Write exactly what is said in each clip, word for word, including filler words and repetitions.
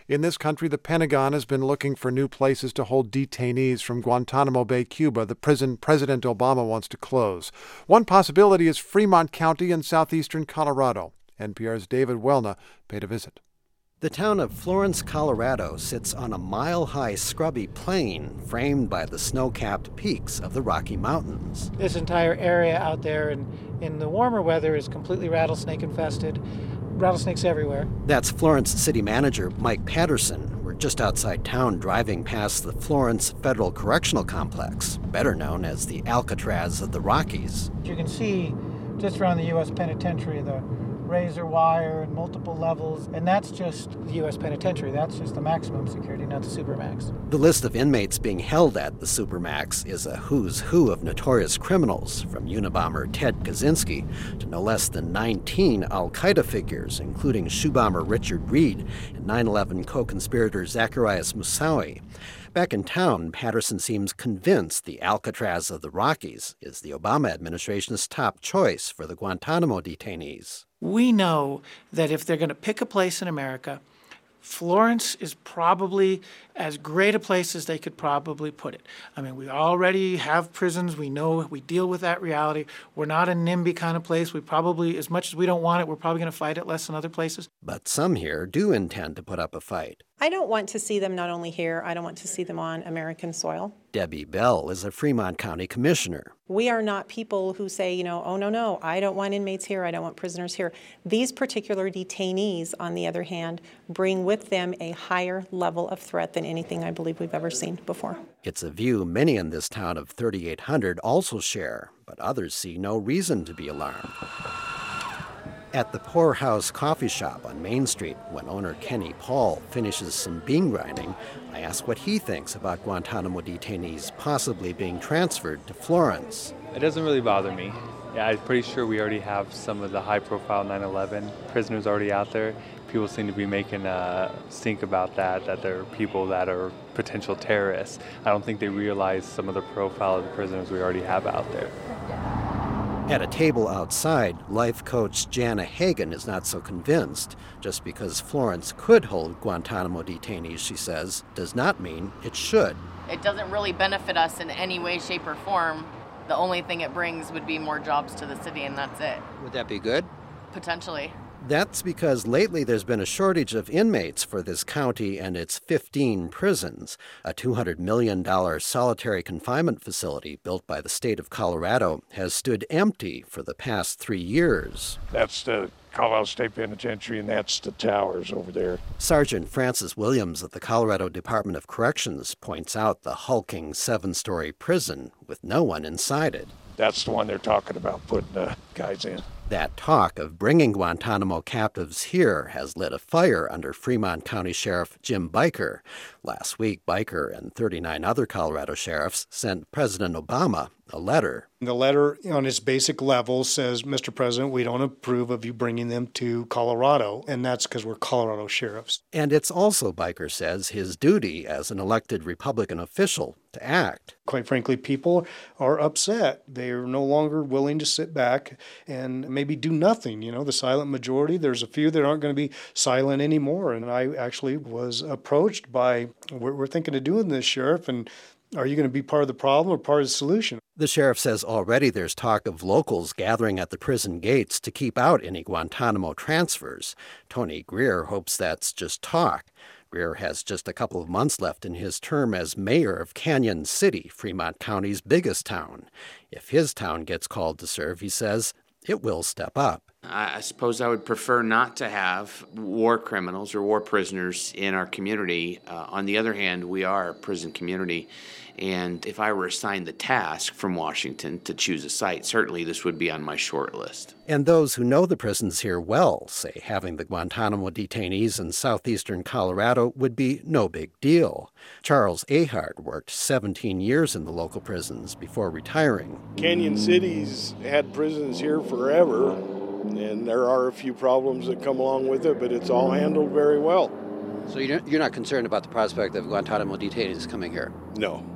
In this country, the Pentagon has been looking for new places to hold detainees from Guantanamo Bay, Cuba, the prison President Obama wants to close. One possibility is Fremont County in southeastern Colorado. N P R's David Welna paid a visit. The town of Florence, Colorado sits on a mile-high scrubby plain framed by the snow-capped peaks of the Rocky Mountains. This entire area out there in, in the warmer weather is completely rattlesnake-infested. Rattlesnakes everywhere. That's Florence City Manager Mike Patterson. We're just outside town driving past the Florence Federal Correctional Complex, better known as the Alcatraz of the Rockies. You can see just around the U S Penitentiary the razor wire and multiple levels, and that's just the U S Penitentiary. That's just the maximum security, not the supermax. The list of inmates being held at the supermax is a who's who of notorious criminals, from Unabomber Ted Kaczynski to no less than nineteen al-Qaeda figures, including shoe bomber Richard Reed and nine eleven co-conspirator Zacarias Moussaoui. Back in town, Patterson seems convinced the Alcatraz of the Rockies is the Obama administration's top choice for the Guantanamo detainees. We know that if they're going to pick a place in America, Florence is probably as great a place as they could probably put it. I mean, we already have prisons. We know we deal with that reality. We're not a NIMBY kind of place. We probably, as much as we don't want it, we're probably going to fight it less than other places. But some here do intend to put up a fight. I don't want to see them not only here, I don't want to see them on American soil. Debbie Bell is a Fremont County commissioner. We are not people who say, you know, oh, no, no, I don't want inmates here, I don't want prisoners here. These particular detainees, on the other hand, bring with them a higher level of threat than anything I believe we've ever seen before. It's a view many in this town of thirty-eight hundred also share, but others see no reason to be alarmed. At the Poorhouse Coffee Shop on Main Street, when owner Kenny Paul finishes some bean grinding, I ask what he thinks about Guantanamo detainees possibly being transferred to Florence. It doesn't really bother me. Yeah, I'm pretty sure we already have some of the high-profile nine eleven prisoners already out there. People seem to be making a stink about that, that there are people that are potential terrorists. I don't think they realize some of the profile of the prisoners we already have out there. At a table outside, life coach Jana Hagen is not so convinced. Just because Florence could hold Guantanamo detainees, she says, does not mean it should. It doesn't really benefit us in any way, shape, or form. The only thing it brings would be more jobs to the city, and that's it. Would that be good? Potentially. That's because lately there's been a shortage of inmates for this county and its fifteen prisons. A two hundred million dollars solitary confinement facility built by the state of Colorado has stood empty for the past three years. That's the Colorado State Penitentiary, and that's the towers over there. Sergeant Francis Williams of the Colorado Department of Corrections points out the hulking seven-story prison with no one inside it. That's the one they're talking about putting the guys in. That talk of bringing Guantanamo captives here has lit a fire under Fremont County Sheriff Jim Biker. Last week, Biker and thirty-nine other Colorado sheriffs sent President Obama a letter. The letter on its basic level says, Mister President, we don't approve of you bringing them to Colorado, and that's because we're Colorado sheriffs. And it's also, Biker says, his duty as an elected Republican official to act. Quite frankly, people are upset. They are no longer willing to sit back and maybe do nothing. You know, the silent majority, there's a few that aren't going to be silent anymore. And I actually was approached by, we're, we're thinking of doing this, Sheriff, and are you going to be part of the problem or part of the solution? The sheriff says already there's talk of locals gathering at the prison gates to keep out any Guantanamo transfers. Tony Greer hopes that's just talk. Greer has just a couple of months left in his term as mayor of Canyon City, Fremont County's biggest town. If his town gets called to serve, he says, it will step up. I suppose I would prefer not to have war criminals or war prisoners in our community. Uh, on the other hand, we are a prison community, and if I were assigned the task from Washington to choose a site, certainly this would be on my short list. And those who know the prisons here well say having the Guantanamo detainees in southeastern Colorado would be no big deal. Charles Ahart worked seventeen years in the local prisons before retiring. Canyon City's had prisons here forever, and there are a few problems that come along with it, but it's all handled very well. So you're not concerned about the prospect of Guantanamo detainees coming here? No,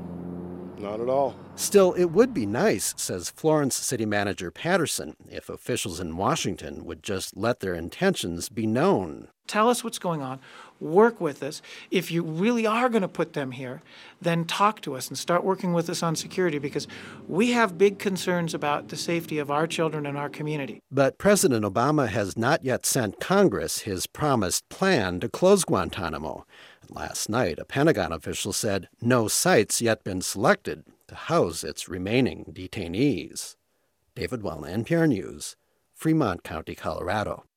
not at all. Still, it would be nice, says Florence City Manager Patterson, if officials in Washington would just let their intentions be known. Tell us what's going on. work with us. If you really are going to put them here, then talk to us and start working with us on security, because we have big concerns about the safety of our children and our community. But President Obama has not yet sent Congress his promised plan to close Guantanamo. Last night, a Pentagon official said no site's yet been selected to house its remaining detainees. David Wellna, N P R News, Fremont County, Colorado.